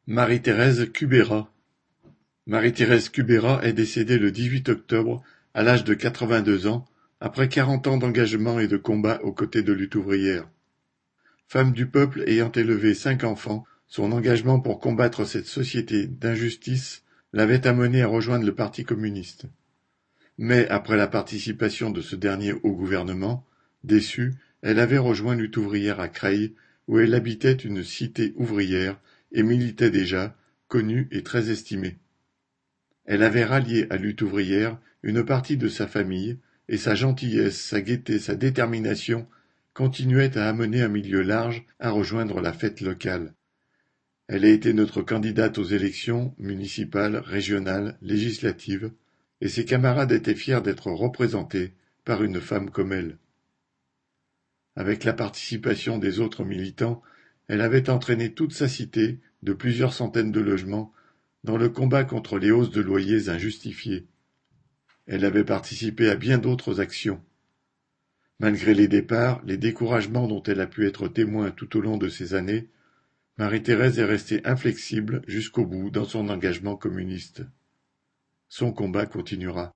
Marie-Thérèse Cubera. Marie-Thérèse Cubera est décédée le 18 octobre à l'âge de 82 ans, après 40 ans d'engagement et de combat aux côtés de lutte ouvrière. Femme du peuple ayant élevé 5 enfants, son engagement pour combattre cette société d'injustice l'avait amenée à rejoindre le Parti communiste. Mais après la participation de ce dernier au gouvernement, déçue, elle avait rejoint Lutte ouvrière à Creil, où elle habitait une cité ouvrière et militait déjà, connue et très estimée. Elle avait rallié à Lutte ouvrière une partie de sa famille, et sa gentillesse, sa gaieté, sa détermination continuaient à amener un milieu large à rejoindre la fête locale. Elle a été notre candidate aux élections municipales, régionales, législatives, et ses camarades étaient fiers d'être représentés par une femme comme elle. Avec la participation des autres militants, elle avait entraîné toute sa cité, de plusieurs centaines de logements, dans le combat contre les hausses de loyers injustifiées. Elle avait participé à bien d'autres actions. Malgré les départs, les découragements dont elle a pu être témoin tout au long de ces années, Marie-Thérèse est restée inflexible jusqu'au bout dans son engagement communiste. Son combat continuera.